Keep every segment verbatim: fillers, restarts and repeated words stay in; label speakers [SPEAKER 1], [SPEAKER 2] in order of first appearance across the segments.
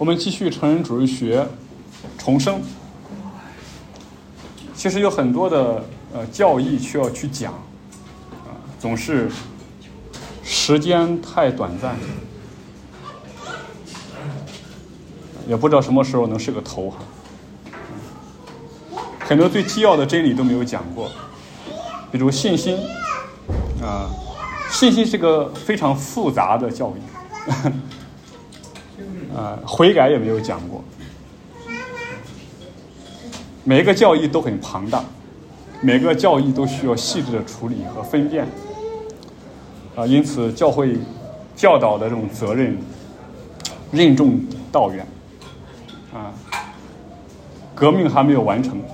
[SPEAKER 1] 我们继续成人主义学重生。其实有很多的呃教义需要去讲，啊、呃，总是时间太短暂，也不知道什么时候能是个头哈。很多最基要的真理都没有讲过，比如信心，啊、呃，信心是个非常复杂的教义，啊、呃，悔改也没有讲过。每一个教义都很庞大，每个教义都需要细致的处理和分辨，啊，因此教会教导的这种责任任重道远，啊，革命还没有完成，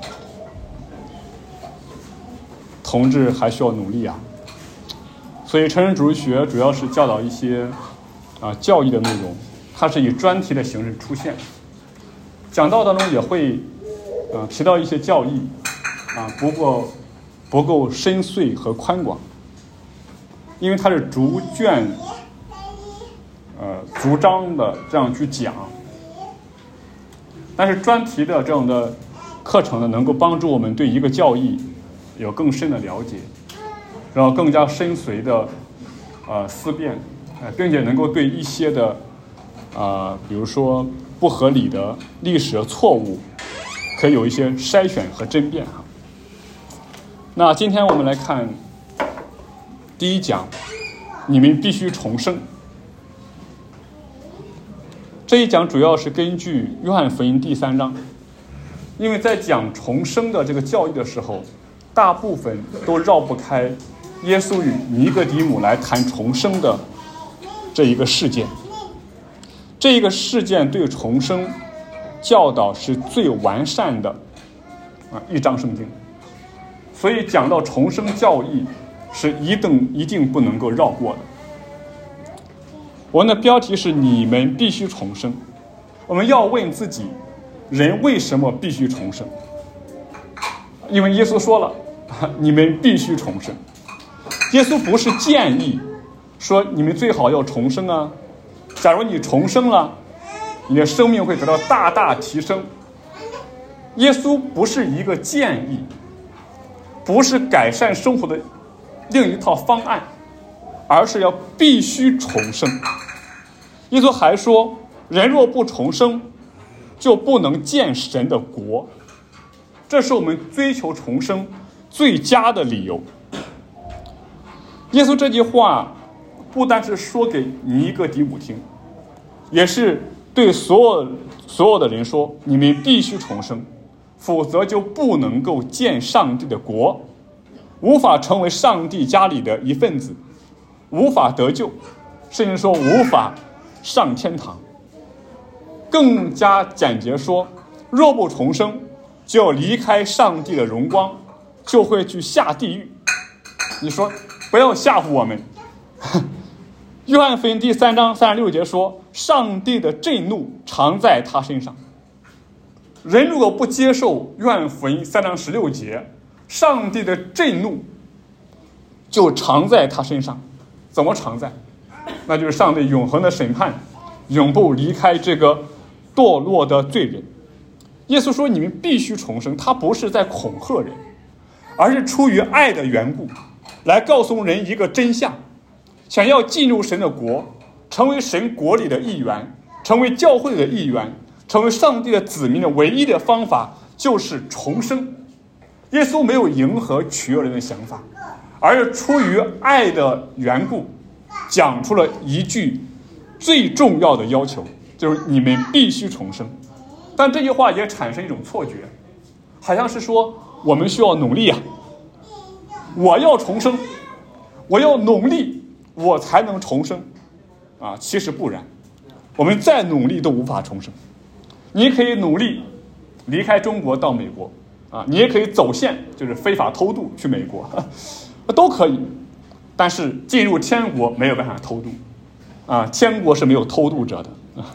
[SPEAKER 1] 同志还需要努力啊。所以成人主义学主要是教导一些啊教义的内容，它是以专题的形式出现，讲道当中也会啊，提到一些教义，啊，不过不够深邃和宽广，因为它是逐卷，呃，逐章的这样去讲。但是专题的这样的课程呢，能够帮助我们对一个教义有更深的了解，然后更加深邃的呃思辨，呃，并且能够对一些的啊、呃，比如说不合理的历史的错误，可以有一些筛选和争辩哈。那今天我们来看第一讲，你们必须重生。这一讲主要是根据约翰福音第三章，因为在讲重生的这个教义的时候，大部分都绕不开耶稣与尼哥底母来谈重生的这一个事件。这一个事件对重生教导是最完善的啊一章圣经，所以讲到重生教义是一定一定不能够绕过的。我们的标题是你们必须重生。我们要问自己，人为什么必须重生？因为耶稣说了，你们必须重生。耶稣不是建议说你们最好要重生啊，假如你重生了，你的生命会得到大大提升。耶稣不是一个建议，不是改善生活的另一套方案，而是要必须重生。耶稣还说，人若不重生，就不能见神的国。这是我们追求重生最佳的理由。耶稣这句话不单是说给尼哥底母听，也是对所有所有的人说，你们必须重生，否则就不能够见上帝的国，无法成为上帝家里的一份子，无法得救，甚至说无法上天堂。更加简洁说，若不重生，就要离开上帝的荣光，就会去下地狱。你说不要吓唬我们。约翰福音第三章三十六节说，上帝的震怒常在他身上。人如果不接受约翰福音三章十六节，上帝的震怒就常在他身上。怎么常在？那就是上帝永恒的审判，永不离开这个堕落的罪人。耶稣说你们必须重生，他不是在恐吓人，而是出于爱的缘故，来告诉人一个真相。想要进入神的国，成为神国里的一员，成为教会的一员，成为上帝的子民的唯一的方法就是重生。耶稣没有迎合取悦人的想法，而是出于爱的缘故，讲出了一句最重要的要求，就是你们必须重生。但这句话也产生一种错觉，好像是说我们需要努力啊，我要重生，我要努力，我才能重生啊！其实不然，我们再努力都无法重生。你可以努力离开中国到美国啊，你也可以走线，就是非法偷渡去美国，都可以。但是进入天国没有办法偷渡啊，天国是没有偷渡者的。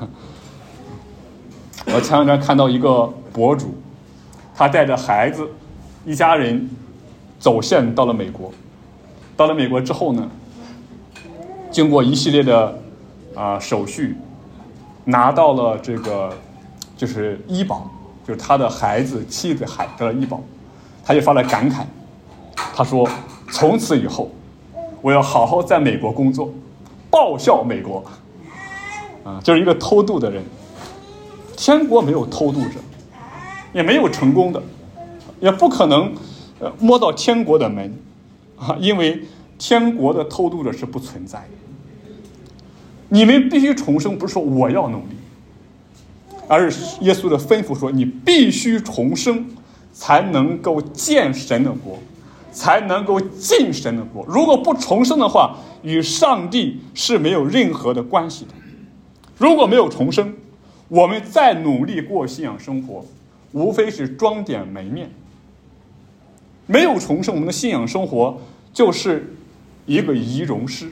[SPEAKER 1] 我前两天看到一个博主，他带着孩子一家人走线到了美国。到了美国之后呢，经过一系列的啊、呃、手续， 拿到了这个就是医保，就是他的孩子妻子还得了医保，他就发了感慨，他说从此以后我要好好在美国工作，报效美国啊，就是一个偷渡的人。天国没有偷渡者，也没有成功的，也不可能呃摸到天国的门啊，因为天国的偷渡者是不存在的。你们必须重生，不是说我要努力，而是耶稣的吩咐说，你必须重生，才能够见神的国，才能够进神的国。如果不重生的话，与上帝是没有任何的关系的。如果没有重生，我们再努力过信仰生活，无非是装点门面。没有重生，我们的信仰生活就是一个仪容师。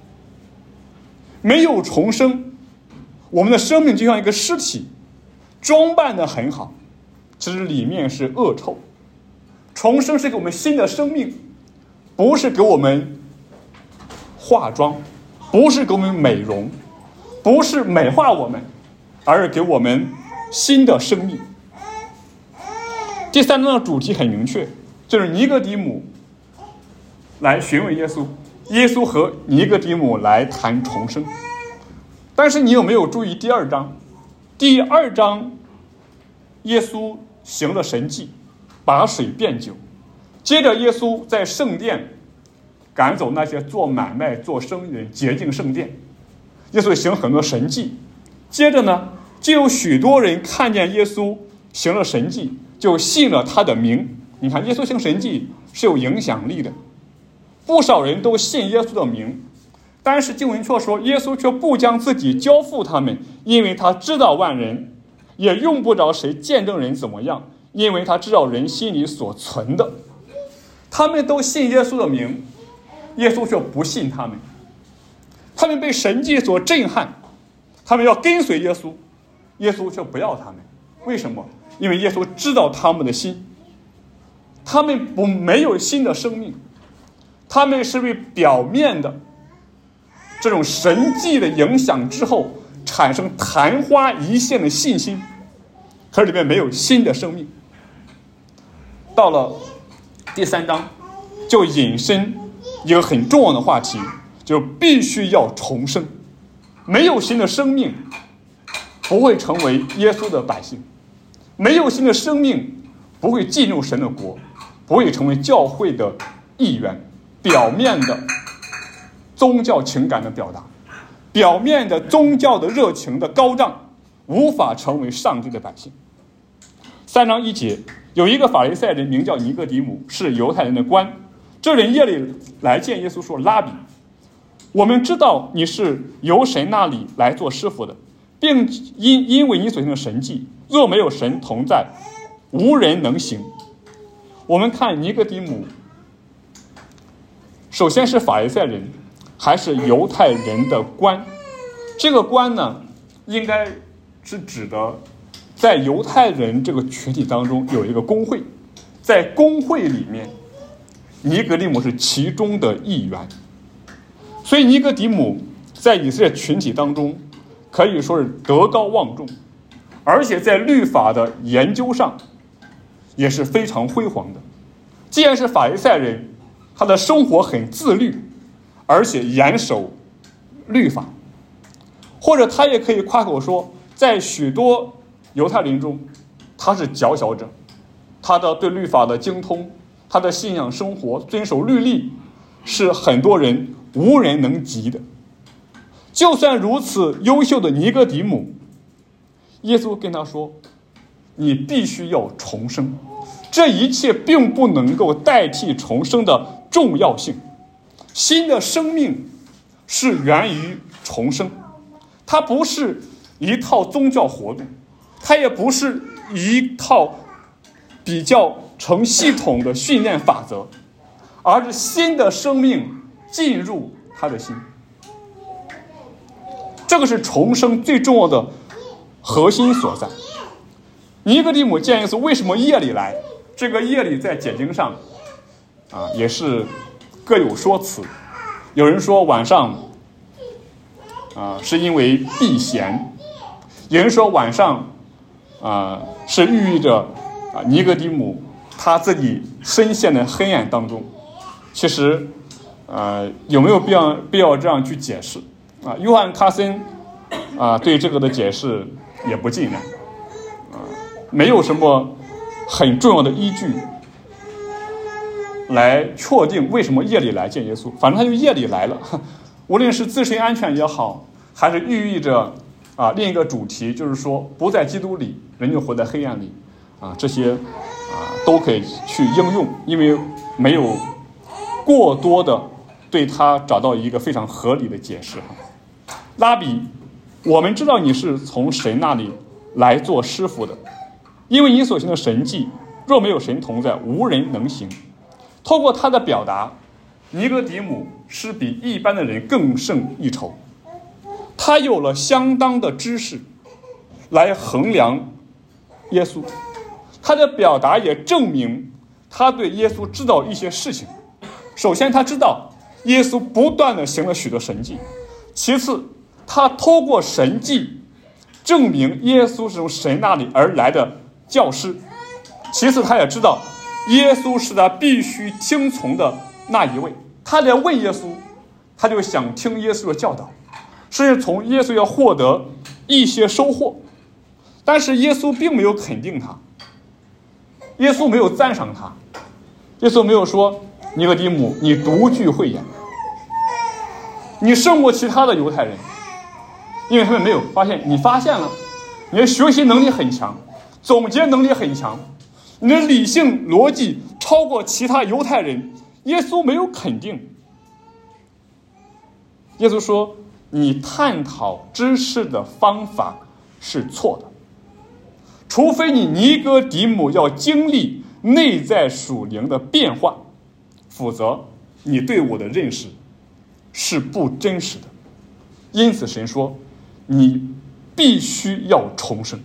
[SPEAKER 1] 没有重生，我们的生命就像一个尸体，装扮得很好，其实里面是恶臭。重生是给我们新的生命，不是给我们化妆，不是给我们美容，不是美化我们，而是给我们新的生命。第三章的主题很明确，就是尼哥底母来询问耶稣，耶稣和尼哥底母来谈重生。但是你有没有注意第二章？第二章耶稣行了神迹，把水变酒。接着耶稣在圣殿赶走那些做买卖做生意的人，洁净圣殿。耶稣行很多神迹。接着呢，就有许多人看见耶稣行了神迹，就信了他的名。你看耶稣行神迹是有影响力的，不少人都信耶稣的名。但是经文却说，耶稣却不将自己交付他们，因为他知道万人，也用不着谁见证人怎么样，因为他知道人心里所存的。他们都信耶稣的名，耶稣却不信他们。他们被神迹所震撼，他们要跟随耶稣，耶稣却不要他们。为什么？因为耶稣知道他们的心，他们不没有新的生命，他们是被表面的这种神迹的影响之后产生昙花一现的信心，可是里面没有新的生命。到了第三章就引申一个很重要的话题，就是必须要重生。没有新的生命不会成为耶稣的百姓，没有新的生命不会进入神的国，不会成为教会的一员。表面的宗教情感的表达，表面的宗教的热情的高涨，无法成为上帝的百姓。三章一节，有一个法利赛人名叫尼哥底母，是犹太人的官。这人夜里来见耶稣说，拉比，我们知道你是由神那里来做师傅的，并因因为你所行的神迹，若没有神同在，无人能行。我们看尼哥底母，首先是法利赛人，还是犹太人的官。这个官呢，应该是指的在犹太人这个群体当中有一个公会，在公会里面尼哥底母是其中的一员。所以尼哥底母在以色列群体当中可以说是德高望重，而且在律法的研究上也是非常辉煌的。既然是法利赛人，他的生活很自律，而且严守律法。或者他也可以夸口说，在许多犹太人中他是佼佼者，他的对律法的精通，他的信仰生活遵守律例是很多人无人能及的。就算如此优秀的尼哥底母，耶稣跟他说，你必须要重生。这一切并不能够代替重生的重要性。新的生命是源于重生，它不是一套宗教活动，它也不是一套比较成系统的训练法则，而是新的生命进入他的心。这个是重生最重要的核心所在。尼哥底母见耶稣为什么夜里来？这个夜里在解经上啊也是各有说辞。有人说晚上啊是因为避嫌， 有人说晚上啊、呃、是寓意着啊尼哥底母他自己深陷在黑暗当中。其实呃有没有必要必要这样去解释啊？约翰卡森啊对这个的解释也不尽然啊，没有什么很重要的依据来确定为什么夜里来见耶稣，反正他就夜里来了，无论是自身安全也好，还是寓意着啊另一个主题，就是说不在基督里人就活在黑暗里啊，这些啊都可以去应用，因为没有过多的对他找到一个非常合理的解释哈。拉比，我们知道你是从神那里来做师傅的，因为你所行的神迹若没有神同在，无人能行。透过他的表达，尼哥底母是比一般的人更胜一筹，他有了相当的知识来衡量耶稣，他的表达也证明他对耶稣知道一些事情。首先他知道耶稣不断的行了许多神迹，其次他透过神迹证明耶稣是从神那里而来的教师，其次他也知道耶稣是他必须听从的那一位。他来问耶稣，他就想听耶稣的教导，甚至从耶稣要获得一些收获。但是耶稣并没有肯定他，耶稣没有赞赏他，耶稣没有说尼哥底母你独具慧眼，你胜过其他的犹太人，因为他们没有发现，你发现了，你的学习能力很强，总结能力很强，你的理性逻辑超过其他犹太人。耶稣没有肯定，耶稣说你探讨知识的方法是错的，除非你尼哥底母要经历内在属灵的变化，否则你对我的认识是不真实的。因此神说你必须要重生。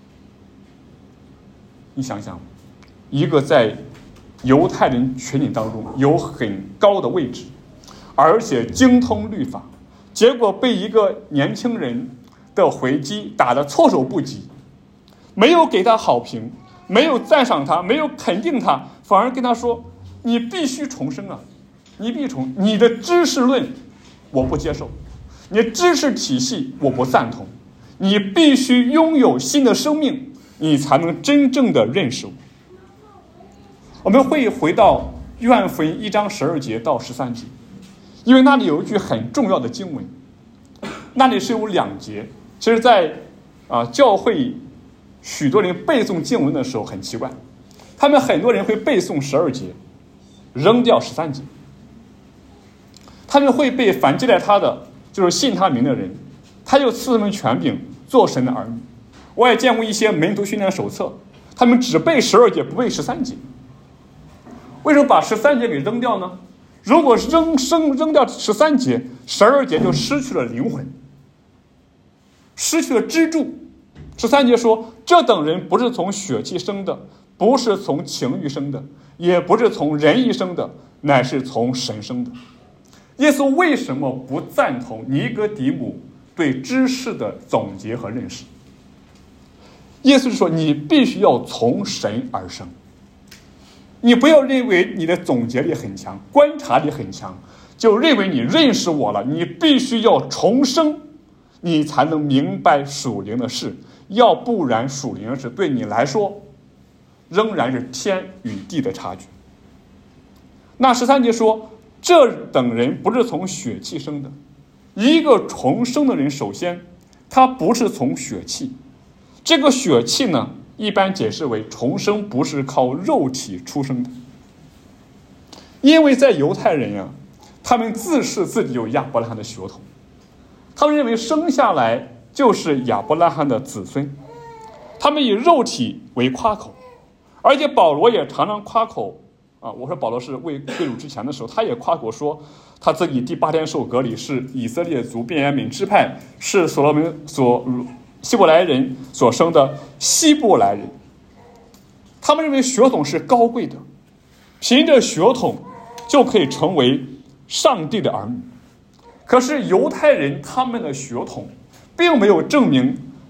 [SPEAKER 1] 你想想，一个在犹太人群体当中有很高的位置，而且精通律法，结果被一个年轻人的回击打得措手不及，没有给他好评，没有赞赏他，没有肯定他，反而跟他说你必须重生啊，你必重，你的知识论我不接受，你的知识体系我不赞同，你必须拥有新的生命，你才能真正的认识我。我们会回到约翰福音一章十二节到十三节，因为那里有一句很重要的经文，那里是有两节。其实在啊、呃、教会许多人背诵经文的时候很奇怪，他们很多人会背诵十二节扔掉十三节，他们会背反接待他的就是信他名的人，他就赐他们权柄做神的儿女。我也见过一些门徒训练手册，他们只背十二节不背十三节。为什么把十三节给扔掉呢？如果扔扔扔掉十三节，十二节就失去了灵魂，失去了支柱。十三节说，这等人不是从血气生的，不是从情欲生的，也不是从人意生的，乃是从神生的。耶稣为什么不赞同尼哥底母对知识的总结和认识？耶稣说你必须要从神而生，你不要认为你的总结力很强，观察力很强，就认为你认识我了。你必须要重生，你才能明白属灵的事，要不然属灵的事对你来说仍然是天与地的差距。那十三节说，这等人不是从血气生的。一个重生的人，首先他不是从血气，这个血气呢一般解释为重生不是靠肉体出生的。因为在犹太人啊，他们自视自己有亚伯拉罕的血统，他们认为生下来就是亚伯拉罕的子孙，他们以肉体为夸口。而且保罗也常常夸口啊，我说保罗是未归主之前的时候，他也夸口说他自己第八天受割礼，是以色列族便雅悯支派，是所罗门所希伯来人所生的希伯来人。他们认为血统是高贵的，凭着血统就可以成为上帝的儿女。可是犹太人他们的血统并没有证明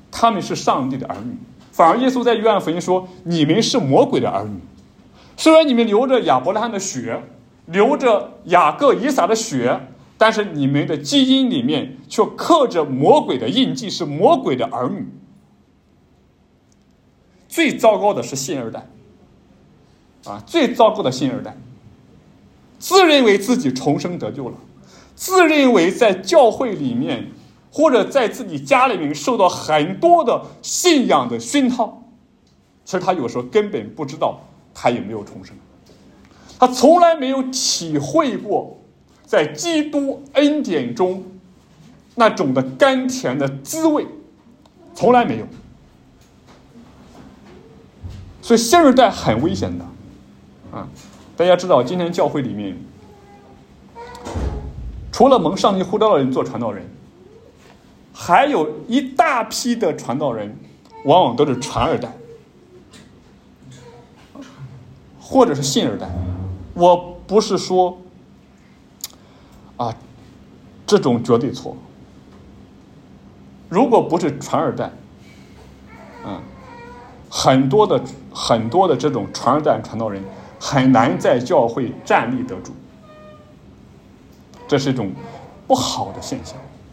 [SPEAKER 1] 他们是上帝的儿女，反而耶稣在约翰福音说，你们是魔鬼的儿女。虽然你们流着亚伯拉罕的血，流着雅各以撒的血，但是你们的基因里面却刻着魔鬼的印记，是魔鬼的儿女。最糟糕的是信二代啊，最糟糕的信二代，自认为自己重生得救了，自认为在教会里面或者在自己家里面受到很多的信仰的熏陶，其实他有时候根本不知道他有没有重生，他从来没有体会过在基督恩典中那种的甘甜的滋味，从来没有。所以信二代很危险的啊！大家知道，今天教会里面除了蒙上帝呼召的人做传道人，还有一大批的传道人往往都是传二代或者是信二代。我不是说啊这种绝对错，如果不是传二代，嗯，很多的很多的这种传二代传道人很难在教会站立得住，这是一种不好的现象。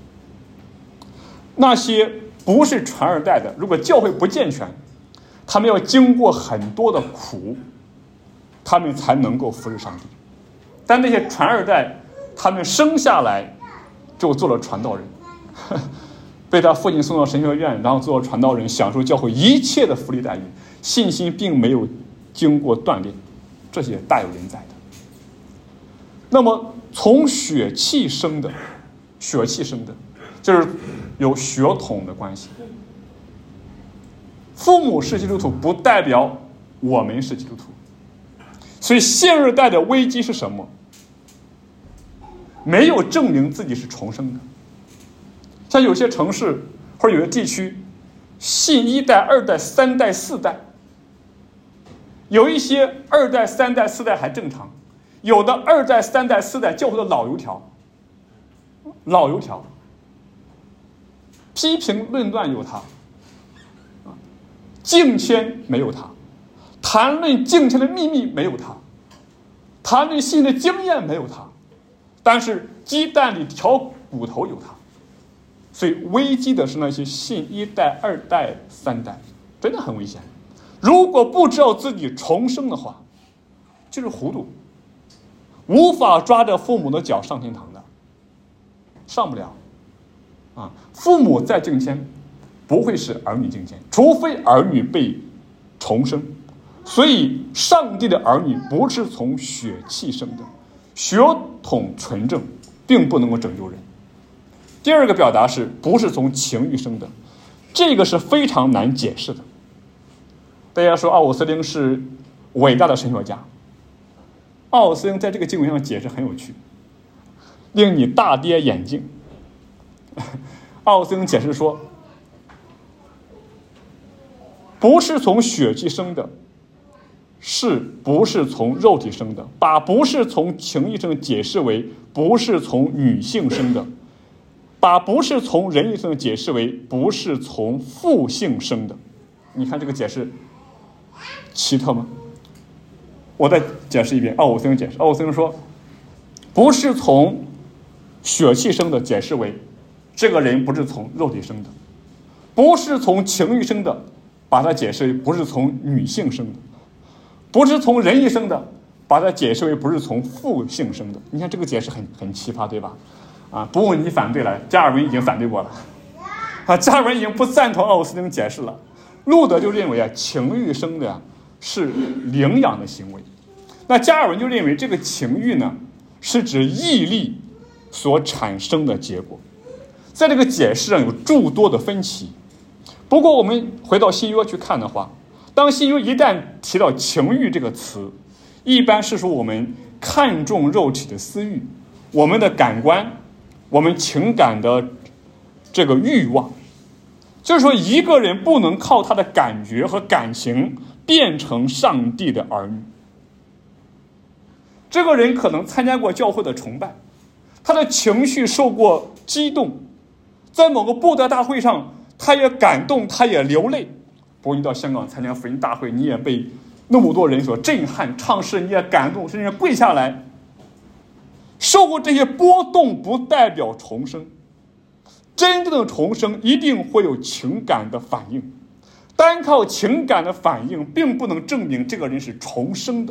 [SPEAKER 1] 那些不是传二代的，如果教会不健全，他们要经过很多的苦，他们才能够服侍上帝。但那些传二代，他们生下来就做了传道人，被他父亲送到神学院，然后做了传道人，享受教会一切的福利待遇，信心并没有经过锻炼，这些大有人在的。那么从血气生的，血气生的就是有血统的关系。父母是基督徒不代表我们是基督徒，所以信二代的危机是什么？没有证明自己是重生的。像有些城市或者有些地区，信一代、二代、三代、四代，有一些二代、三代、四代还正常，有的二代、三代、四代教会的老油条，老油条，批评论断有他，敬谦没有他，谈论敬谦的秘密没有他，谈论信的经验没有他，但是鸡蛋里挑骨头有他。所以危机的是那些信一代、二代、三代，真的很危险。如果不知道自己重生的话，就是糊涂，无法抓着父母的脚上天堂的，上不了啊！父母再敬谦，不会使儿女敬谦，除非儿女被重生。所以上帝的儿女不是从血气生的，血统纯正并不能够拯救人。第二个表达是不是从情欲生的，这个是非常难解释的。大家说奥古斯丁是伟大的神学家，奥古斯丁在这个经文上解释很有趣，令你大跌眼镜。奥古斯丁解释说，不是从血气生的，是不是从肉体生的，把不是从情欲生解释为不是从女性生的，把不是从人一生的解释为不是从父性生的。你看这个解释奇特吗？我再解释一遍，奥古斯丁解释，奥古斯丁说，不是从血气生的解释为这个人不是从肉体生的，不是从情欲生的，把它解释为不是从女性生的，不是从人一生的，把它解释为不是从父性生的。你看这个解释很很奇葩，对吧？啊，不问你反对了，加尔文已经反对过了，啊，加尔文已经不赞同奥古斯丁解释了。路德就认为啊，情欲生的呀是领养的行为，那加尔文就认为这个情欲呢是指毅力所产生的结果。在这个解释上有诸多的分歧。不过我们回到新约去看的话，当新约一旦提到情欲这个词，一般是说我们看重肉体的私欲，我们的感官，我们情感的这个欲望。就是说一个人不能靠他的感觉和感情变成上帝的儿女。这个人可能参加过教会的崇拜，他的情绪受过激动，在某个布道大会上他也感动，他也流泪。不过你到香港参加福音大会，你也被那么多人所震撼，唱诗你也感动，甚至跪下来。受过这些波动不代表重生，真正的重生一定会有情感的反应，单靠情感的反应并不能证明这个人是重生的。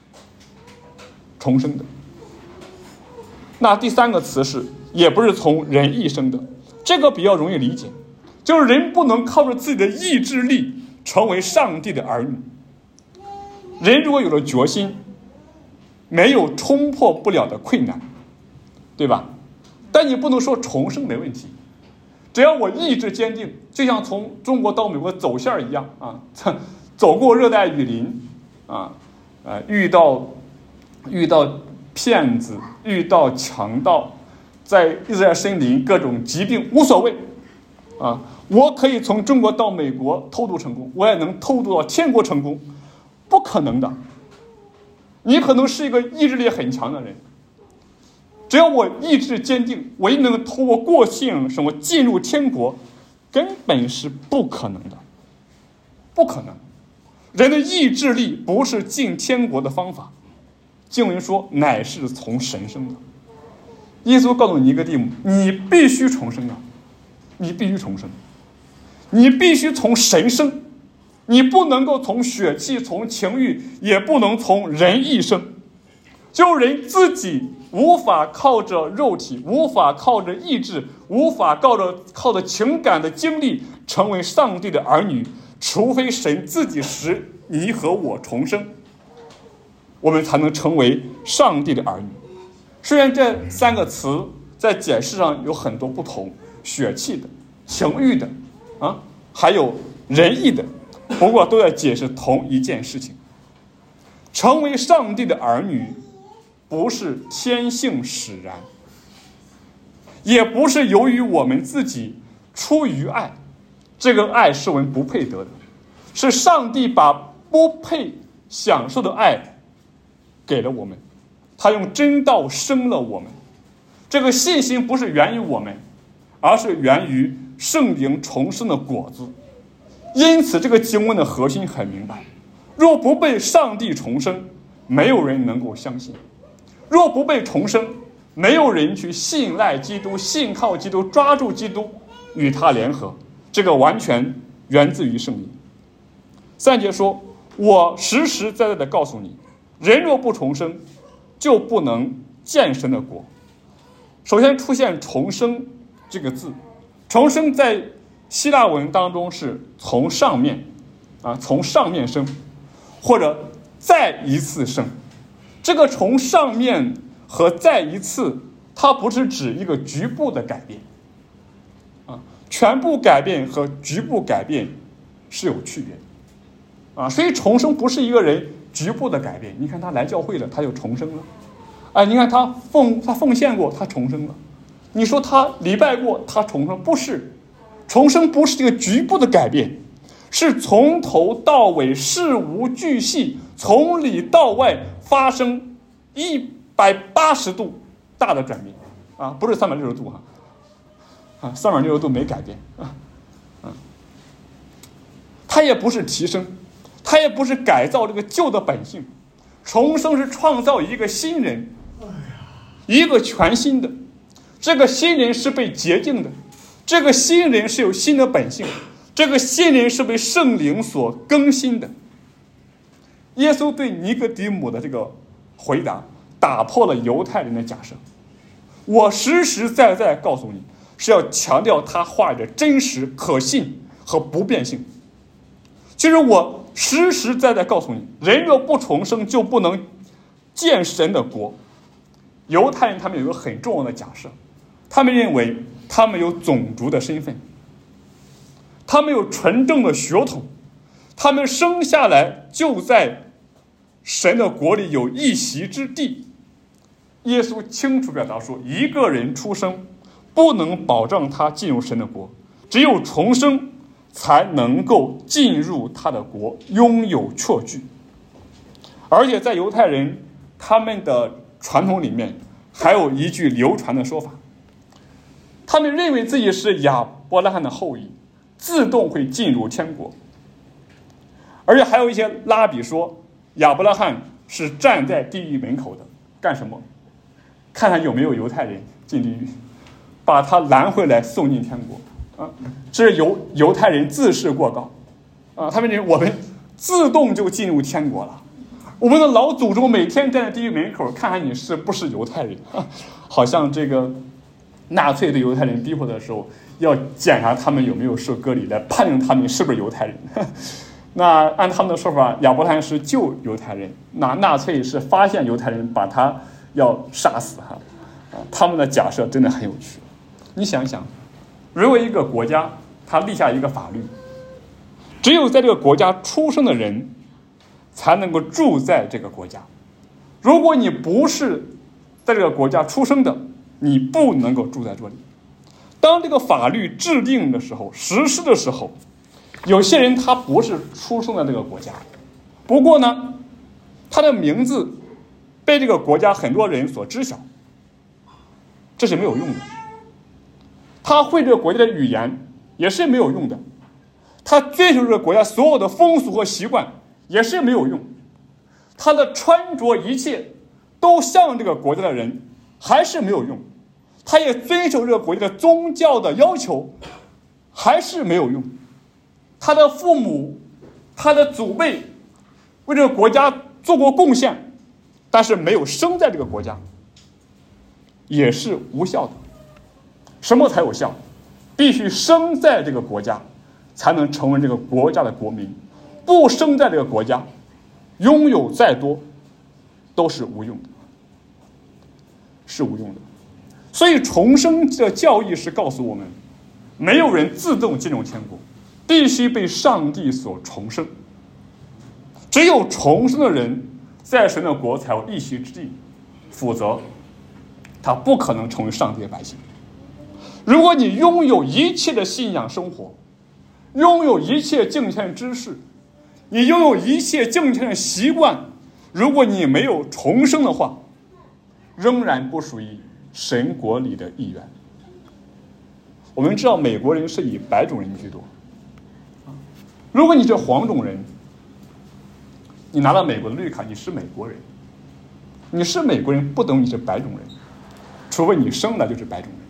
[SPEAKER 1] 重生的。那第三个词是也不是从人意生的，这个比较容易理解，就是人不能靠着自己的意志力成为上帝的儿女。人如果有了决心，没有冲破不了的困难，对吧？但你不能说重生没问题，只要我意志坚定，就像从中国到美国走线一样啊，走过热带雨林啊，呃，遇到遇到骗子，遇到强盗，在伊斯兰森林各种疾病无所谓啊，我可以从中国到美国偷渡成功，我也能偷渡到天国成功，不可能的。你可能是一个意志力很强的人，只要我意志坚定，我一定能通过过性生活进入天国，根本是不可能的，不可能。人的意志力不是进天国的方法，经文说乃是从神生的。耶稣告诉尼哥底母，你必须重生啊，你必须重生，你必须从神生。你不能够从血气，从情欲，也不能从人意生。就是人自己无法靠着肉体，无法靠着意志，无法靠着靠着情感的经历成为上帝的儿女，除非神自己使你和我重生，我们才能成为上帝的儿女。虽然这三个词在解释上有很多不同，血气的、情欲的啊，还有仁义的，不过都在解释同一件事情。成为上帝的儿女不是天性使然，也不是由于我们自己出于爱，这个爱是我们不配得的，是上帝把不配享受的爱给了我们，他用真道生了我们。这个信心不是源于我们，而是源于圣灵重生的果子。因此这个经文的核心很明白，若不被上帝重生，没有人能够相信。若不被重生，没有人去信赖基督，信靠基督，抓住基督，与他联合。这个完全源自于圣灵。三节说，我实实在在的告诉你，人若不重生，就不能见神的国。首先出现重生这个字，重生在希腊文当中是从上面啊，从上面生，或者再一次生。这个从上面和再一次，它不是指一个局部的改变啊，全部改变和局部改变是有区别的啊，所以重生不是一个人局部的改变。你看他来教会了，他就重生了。哎，你看他奉他奉献过，他重生了。你说他礼拜过，他重生，不是。重生不是一个局部的改变，是从头到尾事无巨细，从里到外发生一百八十度大的转变啊，不是三百六十度哈，啊，三百六十度没改变啊，啊，它也不是提升，它也不是改造这个旧的本性，重生是创造一个新人，一个全新的，这个新人是被洁净的。这个新人是有新的本性，这个新人是被圣灵所更新的。耶稣对尼哥底母的这个回答打破了犹太人的假设。我实实在在告诉你，是要强调他话语的真实、可信和不变性。其实我实实在在告诉你，人若不重生，就不能见神的国。犹太人他们有一个很重要的假设，他们认为他们有种族的身份，他们有纯正的血统，他们生下来就在神的国里有一席之地。耶稣清楚表达说，一个人出生不能保障他进入神的国，只有重生才能够进入他的国，拥有确据。而且在犹太人他们的传统里面还有一句流传的说法，他们认为自己是亚伯拉罕的后裔， 自动会进入天国。而且还有一些拉比说，亚伯拉罕是站在地狱门口的，干什么？看看有没有犹太人进地狱，把他拦回来送进天国啊！这是犹犹太人自视过高啊！他们认为我们自动就进入天国了。我们的老祖宗每天站在地狱门口，看看你是不是犹太人啊！好像这个纳粹对犹太人逼迫的时候，要检查他们有没有受割礼，来判定他们是不是犹太人。那按他们的说法，亚伯拉罕是救犹太人，那纳粹是发现犹太人，把他要杀死哈。啊，他们的假设真的很有趣。你想想，如果一个国家他立下一个法律，只有在这个国家出生的人才能够住在这个国家，如果你不是在这个国家出生的，你不能够住在这里。当这个法律制定的时候，实施的时候，有些人他不是出生在这个国家，不过呢，他的名字被这个国家很多人所知晓，这是没有用的。他会这个国家的语言也是没有用的，他遵守这个国家所有的风俗和习惯也是没有用，他的穿着一切都像这个国家的人还是没有用，他也遵守这个国家的宗教的要求还是没有用，他的父母他的祖辈为这个国家做过贡献，但是没有生在这个国家，也是无效的。什么才有效？必须生在这个国家才能成为这个国家的国民，不生在这个国家，拥有再多都是无用的，是无用的。所以重生的教义是告诉我们，没有人自动进入天国，必须被上帝所重生。只有重生的人在神的国才有一席之地，否则他不可能成为上帝的百姓。如果你拥有一切的信仰生活，拥有一切敬虔知识，你拥有一切敬虔的习惯，如果你没有重生的话，仍然不属于神国里的一员。我们知道美国人是以白种人居多，如果你是黄种人，你拿到美国的绿卡，你是美国人，你是美国人不等于你是白种人，除非你生来就是白种人。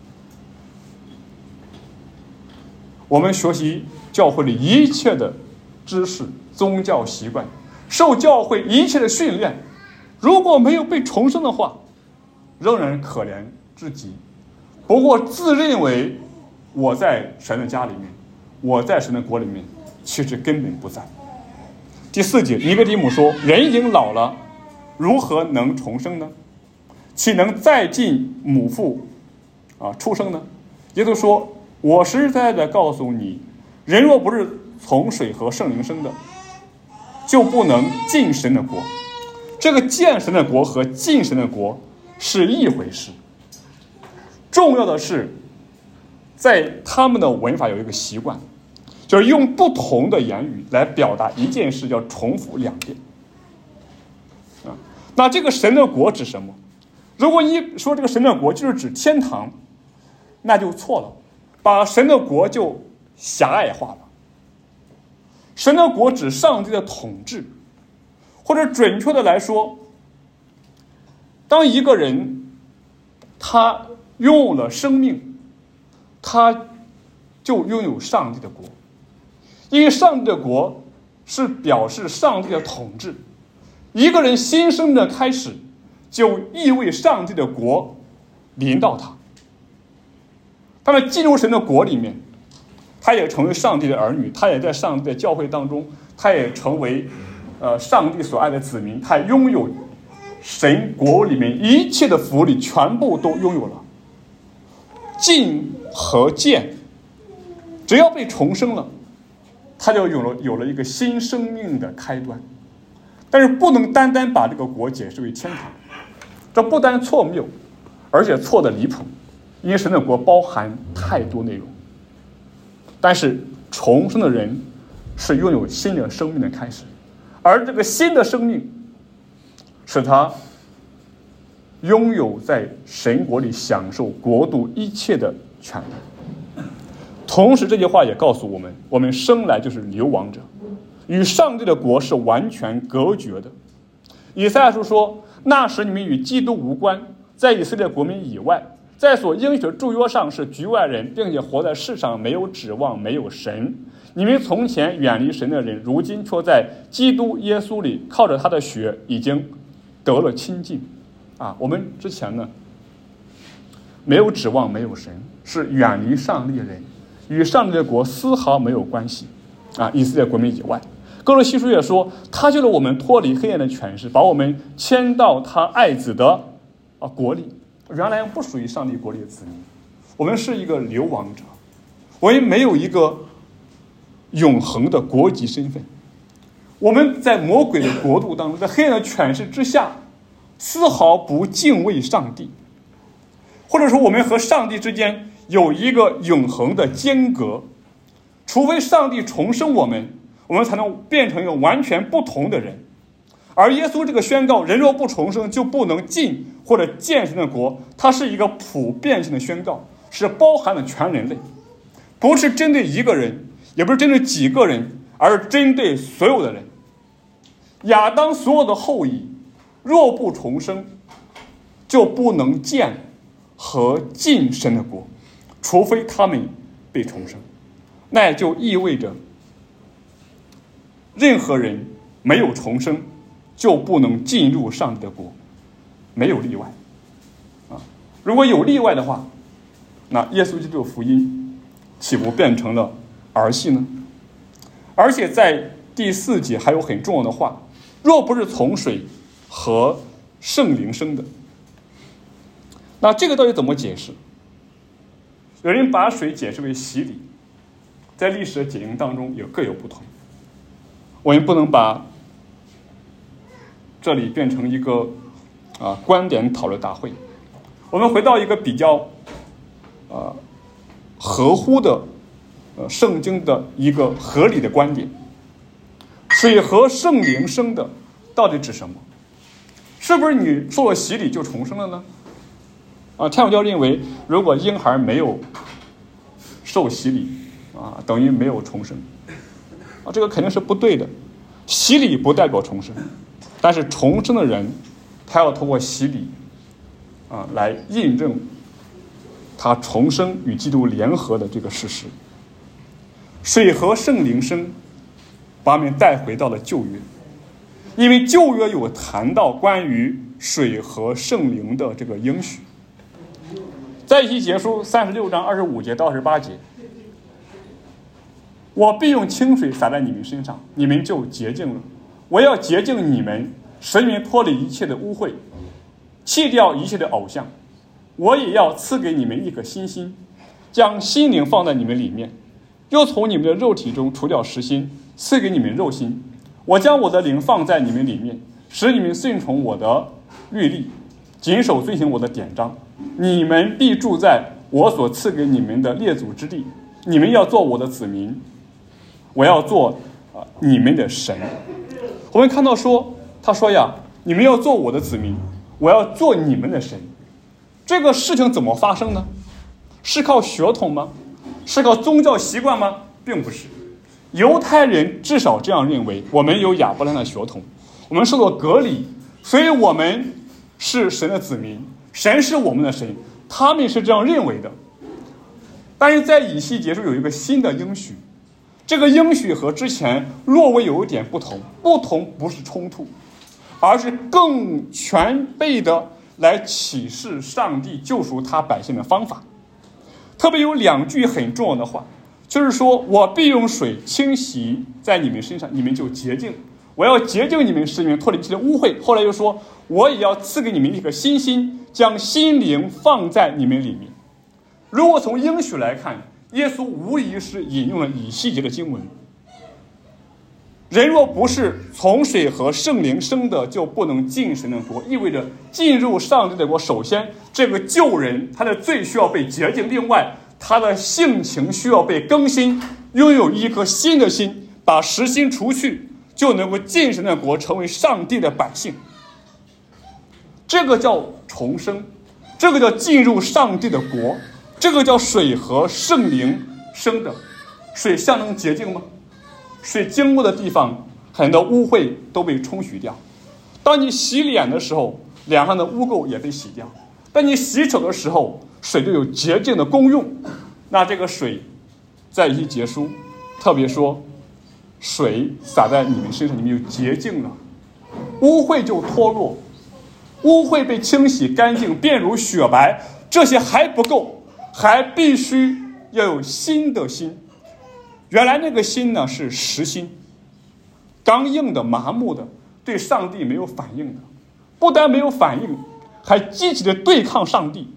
[SPEAKER 1] 我们学习教会里一切的知识、宗教习惯，受教会一切的训练，如果没有被重生的话，仍然可怜至极。不过自认为我在神的家里面，我在神的国里面，其实根本不在。第四节，尼哥底母说：人已经老了，如何能重生呢？岂能再进母腹啊出生呢？耶稣说：我实实在在的告诉你，人若不是从水和圣灵生的，就不能进神的国。这个见神的国和进神的国是一回事。重要的是，在他们的文法有一个习惯，就是用不同的言语来表达一件事，要重复两遍。啊，那这个神的国指什么？如果你说这个神的国就是指天堂，那就错了，把神的国就狭隘化了。神的国指上帝的统治，或者准确的来说，当一个人他拥有了生命，他就拥有上帝的国。因为上帝的国是表示上帝的统治，一个人新生的开始就意味上帝的国临到他。他们进入神的国里面，他也成为上帝的儿女，他也在上帝的教会当中，他也成为呃上帝所爱的子民，他拥有神国里面一切的福利，全部都拥有了。进和见，只要被重生了，他就有了有了一个新生命的开端。但是不能单单把这个国解释为天堂，这不单错谬，而且错的离谱，因为神的国包含太多内容。但是重生的人是拥有新的生命的开始，而这个新的生命使他拥有在神国里享受国度一切的权利。 同时这句话也告诉我们，我们生来就是流亡者，与上帝的国是完全隔绝的。以赛亚书说，那时你们与基督无关，在以色列国民以外，在所应许的祝约上是局外人，并且活在世上没有指望，没有神。你们从前远离神的人，如今却在基督耶稣里靠着他的血已经得了亲近。啊，我们之前呢没有指望，没有神，是远离上帝的人，与上帝的国丝毫没有关系。啊，以色列国民以外，哥罗西书也说，他救了我们脱离黑暗的权势，把我们迁到他爱子的啊国里。原来不属于上帝国里的子民，我们是一个流亡者，我们没有一个永恒的国籍身份，我们在魔鬼的国度当中，在黑暗的权势之下，丝毫不敬畏上帝，或者说我们和上帝之间有一个永恒的间隔，除非上帝重生我们，我们才能变成一个完全不同的人。而耶稣这个宣告，人若不重生就不能进或者见神的国，它是一个普遍性的宣告，是包含了全人类，不是针对一个人，也不是针对几个人，而是针对所有的人。亚当所有的后裔若不重生，就不能见和进神的国，除非他们被重生。那也就意味着任何人没有重生就不能进入上帝的国，没有例外啊！如果有例外的话，那耶稣基督的福音岂不变成了儿戏呢？而且在第四节还有很重要的话，若不是从水和圣灵生的。那这个到底怎么解释？有人把水解释为洗礼，在历史的解经当中也各有不同。我们不能把这里变成一个啊观点讨论大会，我们回到一个比较啊合乎的呃圣经的一个合理的观点。水和圣灵生的到底指什么？是不是你受了洗礼就重生了呢？啊，天主教认为，如果婴孩没有受洗礼啊，等于没有重生啊，这个肯定是不对的。洗礼不代表重生，但是重生的人，他要通过洗礼啊来印证他重生与基督联合的这个事实。水和圣灵生，把我们带回到了旧约，因为旧约有谈到关于水和圣灵的这个应许。在以西结书三十六章二十五节到二十八节，我必用清水洒在你们身上，你们就洁净了。我要洁净你们，使你们脱离一切的污秽，弃掉一切的偶像。我也要赐给你们一颗新心，将心灵放在你们里面，又从你们的肉体中除掉实心，赐给你们肉心。我将我的灵放在你们里面，使你们顺从我的律例，谨守遵行我的典章。你们必住在我所赐给你们的列祖之地，你们要做我的子民，我要做、呃、你们的神。我们看到说，他说呀，你们要做我的子民，我要做你们的神。这个事情怎么发生呢？是靠血统吗？是靠宗教习惯吗？并不是。犹太人至少这样认为，我们有亚伯拉罕的血统，我们受到割礼，所以我们是神的子民，神是我们的神，他们是这样认为的。但是在以西结书有一个新的应许，这个应许和之前略微有一点不同，不同不是冲突，而是更全备的来启示上帝救赎他百姓的方法。特别有两句很重要的话，就是说，我必用水清洗在你们身上，你们就洁净。我要洁净你们，使你们脱离一切的污秽。后来又说，我也要赐给你们一颗新心，将心灵放在你们里面。如果从应许来看，耶稣无疑是引用了以西结的经文。人若不是从水和圣灵生的，就不能进神的国，意味着进入上帝的国，首先这个旧人他的罪需要被洁净，另外他的性情需要被更新，拥有一颗新的心，把实心除去，就能够进神的国，成为上帝的百姓。这个叫重生，这个叫进入上帝的国，这个叫水和圣灵生的，水象征洁净吗？水经过的地方，很多污秽都被冲洗掉。当你洗脸的时候，脸上的污垢也被洗掉。当你洗手的时候，水就有洁净的功用。那这个水在一结书特别说，水洒在你们身上，你们就洁净了，污秽就脱落，污秽被清洗干净，变如雪白。这些还不够，还必须要有新的心。原来那个心呢是实心，刚硬的、麻木的，对上帝没有反应的，不但没有反应，还积极的对抗上帝。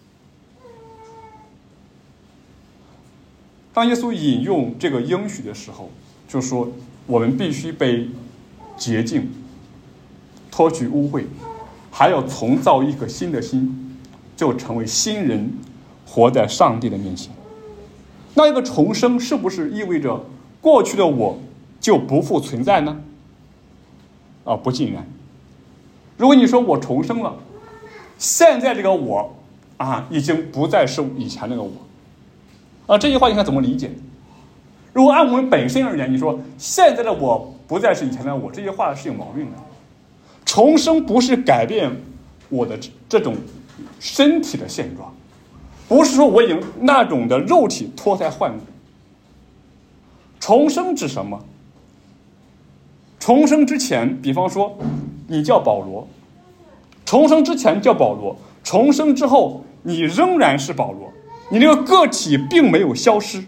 [SPEAKER 1] 当耶稣引用这个应许的时候，就说我们必须被洁净，脱去污秽，还要重造一个新的心，就成为新人，活在上帝的面前。那一个重生是不是意味着过去的我就不复存在呢？啊，不尽然。如果你说我重生了，现在这个我啊，已经不再是以前那个我啊，这句话应该怎么理解？如果按我们本身而言，你说现在的我不再是以前的我，这句话是有毛病的。重生不是改变我的这种身体的现状，不是说我已经那种的肉体脱胎换骨。重生指什么？重生之前，比方说你叫保罗，重生之前叫保罗，重生之后你仍然是保罗，你这个个体并没有消失。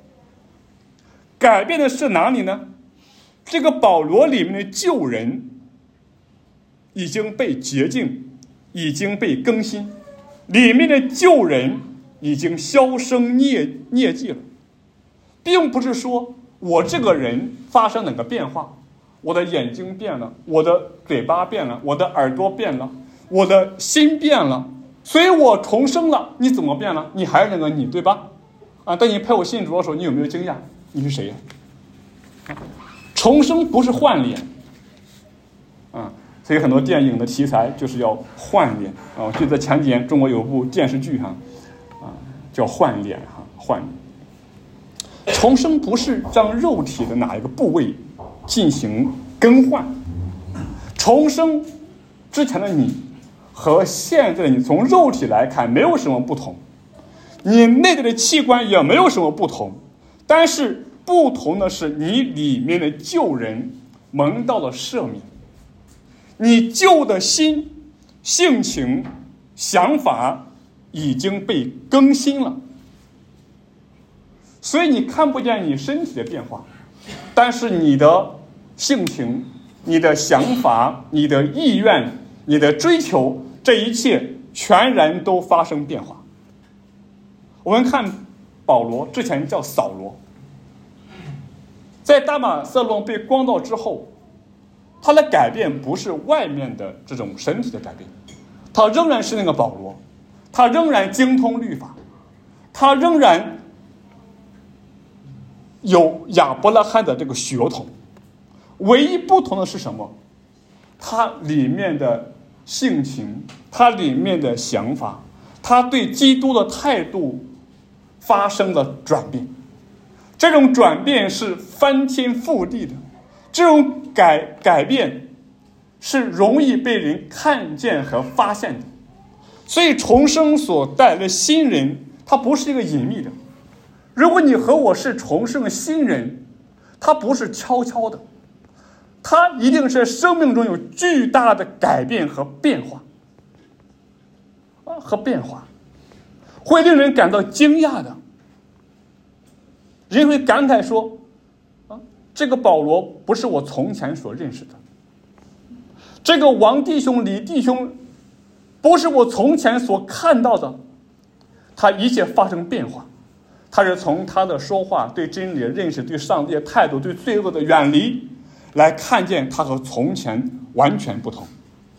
[SPEAKER 1] 改变的是哪里呢？这个保罗里面的旧人已经被洁净，已经被更新，里面的旧人已经销声匿匿迹了，并不是说我这个人发生哪个变化，我的眼睛变了，我的嘴巴变了，我的耳朵变了，我的心变了，所以我重生了。你怎么变了？你还是那个你，对吧？啊，当你陪我信主的时候，你有没有惊讶？你是谁呀？重生不是换脸啊，所以很多电影的题材就是要换脸啊。我记得前几年中国有部电视剧哈啊，叫换脸哈换脸。重生不是将肉体的哪一个部位进行更换，重生之前的你和现在的你从肉体来看没有什么不同，你内在的器官也没有什么不同，但是不同的是你里面的旧人蒙到了赦免，你旧的心、性情、想法已经被更新了，所以你看不见你身体的变化，但是你的性情、你的想法、你的意愿、你的追求，这一切全然都发生变化。我们看保罗之前叫扫罗，在大马色龙被光照之后，他的改变不是外面的这种身体的改变，他仍然是那个保罗，他仍然精通律法，他仍然有亚伯拉罕的这个血统，唯一不同的是什么？他里面的性情，他里面的想法，他对基督的态度发生了转变。这种转变是翻天覆地的，这种改改变是容易被人看见和发现的。所以重生所带来的新人，它不是一个隐秘的。如果你和我是重生的新人，它不是悄悄的，它一定是生命中有巨大的改变和变化啊，和变化会令人感到惊讶的。人会感慨说啊，这个保罗不是我从前所认识的，这个王弟兄李弟兄不是我从前所看到的，他一切发生变化，他是从他的说话、对真理的认识、对上帝的态度、对罪恶的远离来看见他和从前完全不同。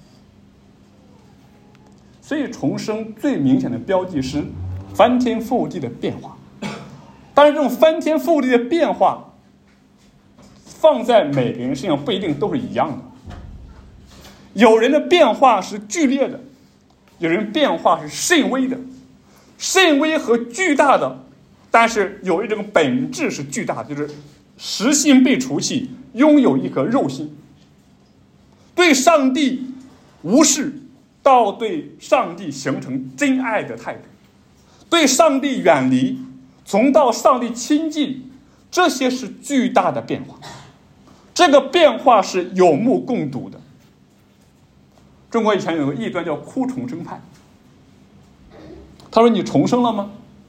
[SPEAKER 1] 所以重生最明显的标记是翻天覆地的变化。但是这种翻天覆地的变化放在每个人身上不一定都是一样的，有人的变化是剧烈的，有人变化是甚微的。甚微和巨大的但是有一种本质是巨大的，就是实心被除去，拥有一颗肉心，对上帝无视到对上帝形成真爱的态度，对上帝远离从到上帝亲近，这些是巨大的变化。这个变化是有目共睹的。中国以前有个异端叫哭重生派，他说你重生了吗？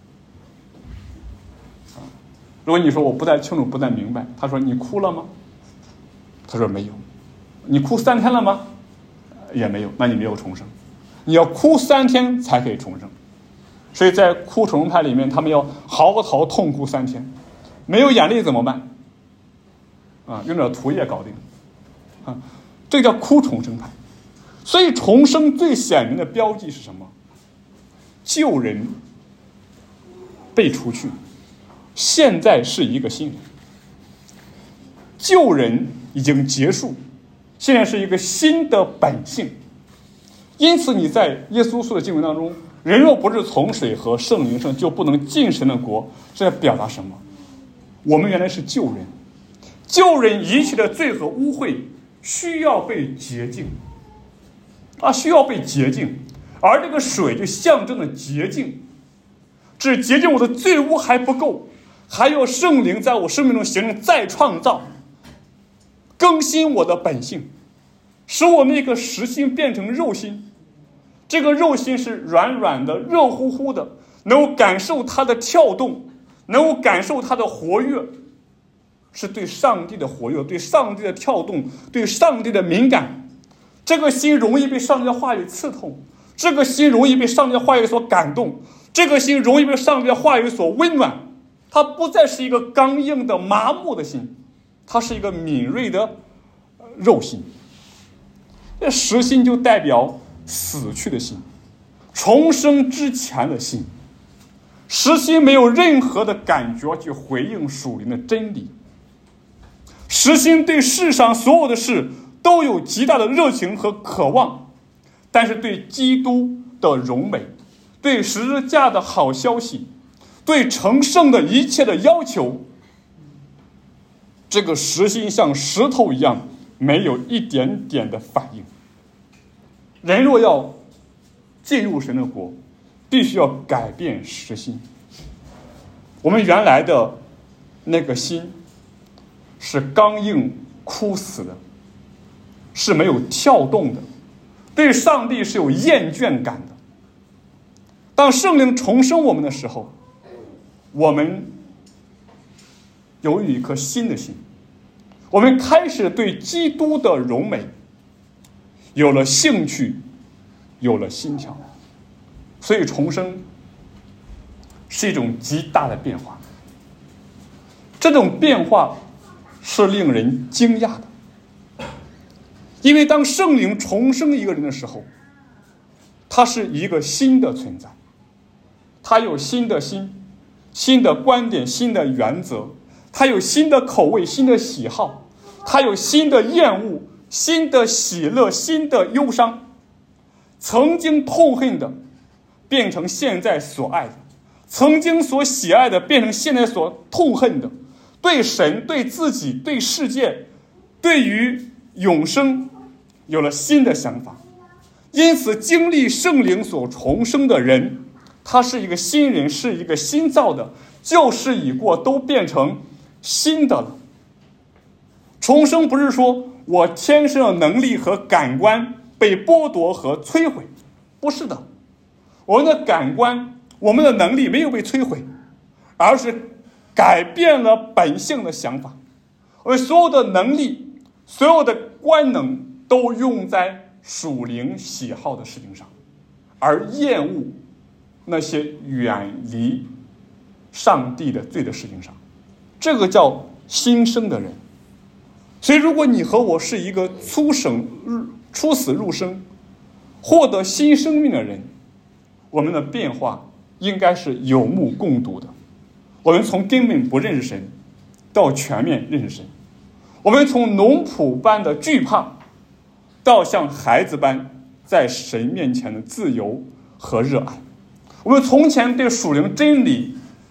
[SPEAKER 1] 如果你说我不太清楚不太明白，他说你哭了吗？他说没有。你哭三天了吗？也没有。那你没有重生，你要哭三天才可以重生。所以在哭重生派里面，他们要嚎啕痛哭三天，没有眼泪怎么办？啊，用点涂液搞定啊，这叫哭重生派。所以重生最显明的标记是什么？旧人被除去，现在是一个新人。旧人已经结束，现在是一个新的本性。因此你在耶稣说的经文当中，人若不是从水和圣灵生，就不能进神的国。这在表达什么？我们原来是旧人，旧人一切的罪和污秽需要被洁净啊，需要被洁净，而这个水就象征了洁净。只洁净我的罪污还不够，还有圣灵在我生命中形成再创造，更新我的本性，使我那个实心变成肉心。这个肉心是软软的、热乎乎的，能够感受它的跳动，能够感受它的活跃，是对上帝的活跃，对上帝的跳动，对上帝的敏感。这个心容易被上帝的话语刺痛，这个心容易被上帝的话语所感动，这个心容易被上帝的话语所温暖。它不再是一个刚硬的麻木的心，它是一个敏锐的肉心。这实心就代表死去的心，重生之前的心。实心没有任何的感觉去回应属灵的真理，实心对世上所有的事都有极大的热情和渴望，但是对基督的荣美，对十字架的好消息，对成圣的一切的要求，这个实心像石头一样，没有一点点的反应。人若要进入神的国，必须要改变实心。我们原来的那个心是刚硬枯死的，是没有跳动的，对上帝是有厌倦感的。当圣灵重生我们的时候，我们有一颗新的心，我们开始对基督的荣美有了兴趣，有了心跳。所以重生是一种极大的变化，这种变化是令人惊讶的。因为当圣灵重生一个人的时候，他是一个新的存在，他有新的心，新的观点，新的原则，他有新的口味，新的喜好，他有新的厌恶，新的喜乐，新的忧伤。曾经痛恨的变成现在所爱的，曾经所喜爱的变成现在所痛恨的，对神、对自己、对世界、对于永生有了新的想法。因此经历圣灵所重生的人，他是一个新人，是一个新造的，旧事已过，都变成新的了。重生不是说我天生的能力和感官被剥夺和摧毁，不是的，我们的感官，我们的能力没有被摧毁，而是改变了本性的想法。我们所有的能力，所有的官能都用在属灵喜好的事情上，而厌恶那些远离上帝的罪的事情上。这个叫新生的人。所以如果你和我是一个出生出死入生获得新生命的人，我们的变化应该是有目共睹的。我们从根本不认识神到全面认识神，我们从农仆般的惧怕到像孩子般在神面前的自由和热爱。我们从前对属灵真理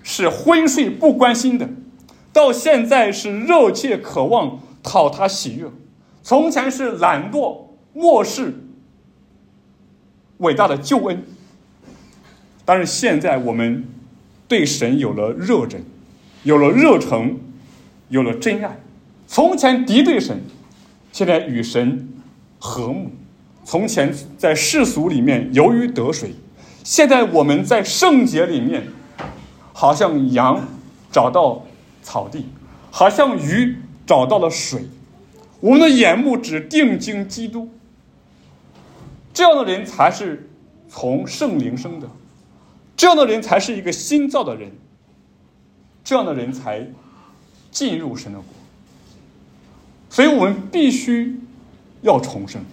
[SPEAKER 1] 是昏睡不关心的，到现在是热切渴望讨他喜悦。从前是懒惰漠视伟大的救恩，但是现在我们对神有了热忱，有了热诚，有了真爱。从前敌对神，现在与神和睦。从前在世俗里面游鱼得水，现在我们在圣洁里面好像羊找到草地，好像鱼找到了水。我们的眼目只定睛基督，这样的人才是从圣灵生的，这样的人才是一个新造的人，这样的人才进入神的国。所以我们必须要重生。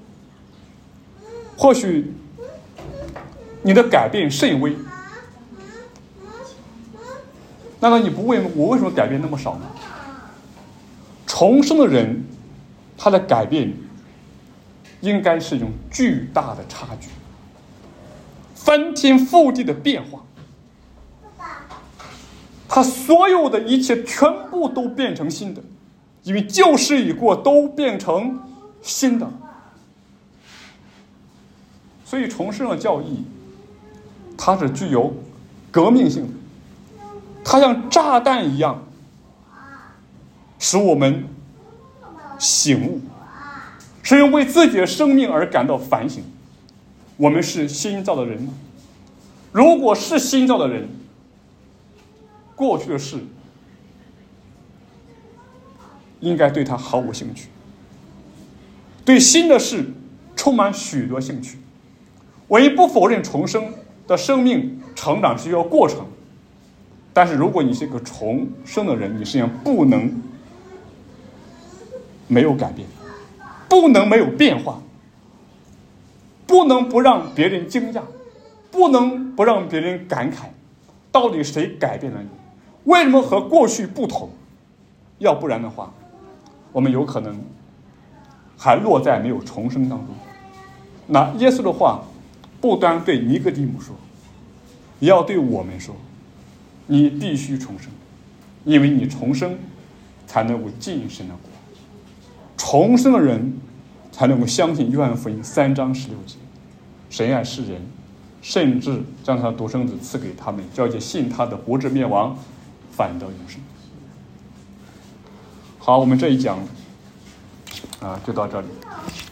[SPEAKER 1] 或许你的改变甚微，难道你不问我为什么改变那么少呢？重生的人，他的改变应该是一种巨大的差距，翻天覆地的变化。他所有的一切全部都变成新的，因为旧事已过，都变成新的。所以重生的教义，它是具有革命性的，它像炸弹一样使我们醒悟，使人为自己的生命而感到反省。我们是新造的人吗？如果是新造的人，过去的事应该对他毫无兴趣，对新的事充满许多兴趣。我也不否认重生的生命成长是一个过程，但是如果你是一个重生的人，你实际上不能没有改变，不能没有变化，不能不让别人惊讶，不能不让别人感慨，到底谁改变了你？为什么和过去不同？要不然的话，我们有可能还落在没有重生当中。那耶稣的话不单对尼哥底母说，也要对我们说，你必须重生，因为你重生才能够进神的国。重生的人才能够相信约翰福音三章十六节，神爱世人，甚至将他的独生子赐给他们，叫这信他的不至灭亡，反得永生。好，我们这一讲啊就到这里。